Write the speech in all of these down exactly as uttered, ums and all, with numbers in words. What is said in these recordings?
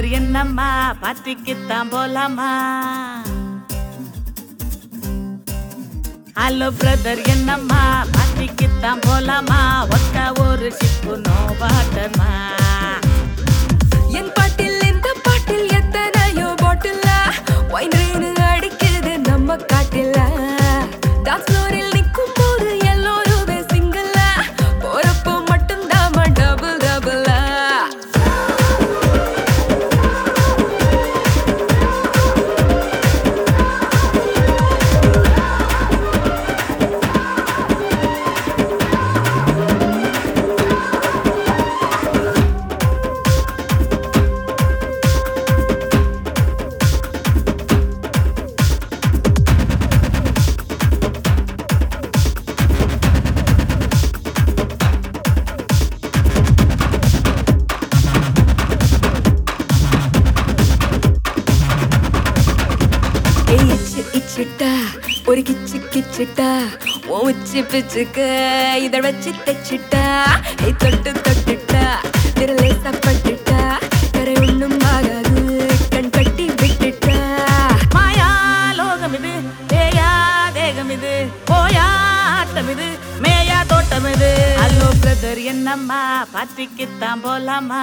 என்னம்மா பார்ட்டிக்குத்தான் போலாமா? Hello brother என்னம்மா பார்ட்டிக்குத்தான் போலாமா? ஒத்த ஒரு ஷிப்பு நோ வாட்டர்மா. என் பாட்டில் இந்த பாட்டில் எத்தனையோ பாட்டில் ஒயின் ரெயின் அடிக்குது நம்ம காட்டில். டான்ஸ் ஃப்ளோரில் நிற்கும் போது எல்லோருமே சிங்கிள், போறப்போ மட்டும் தாம டபுள் டபுள். ஒரு கிச்சு கிச்சுட்டா ஓச்சு பிச்சுக்க இத வச்சு தச்சுட்டா. தொட்டு தொட்டுட்டா திரலேசா பட்டுட்டா கரை ஒண்ணும் ஆகாது கண் கட்டி விட்டுட்டா. மாயா லோகம் இது தேயா தேகம் இது போயா ஆட்டம் இது மேயா தோட்டம் இது. ஹலோ பிரதர் என்னம்மா பார்ட்டிக்குத்தான் போலாமா?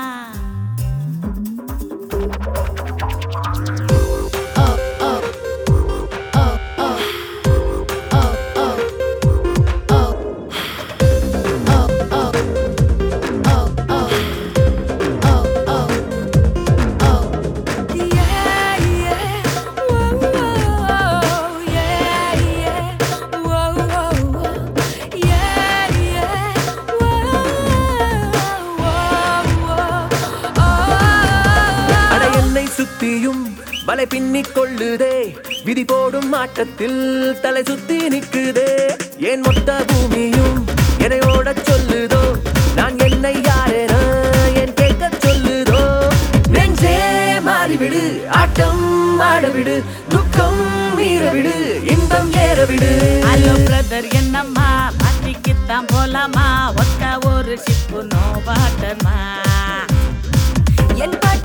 சுத்தியும் வலை பின்னிக் கொள்ளுதே, விதி போடும் ஆட்டத்தில் தலை சுத்தி நிற்குதே. ஏன் மொத்த பூமியும் என்னையோட சொல்லுதோ, நான் என்னை யாரென என் கேட்க சொல்லுதோ. நெஞ்சே மாறிவிடு ஆட்டம் ஆடவிடு, துக்கம் மீறவிடு இன்பம் ஏறவிடு. ஹலோ பிரதர் என்னம்மா பார்ட்டிக்குத்தான் போலாமா? ஒத்த ஒரு ஷிப்பு நோ வாட்டர்மா. என் பாட்டு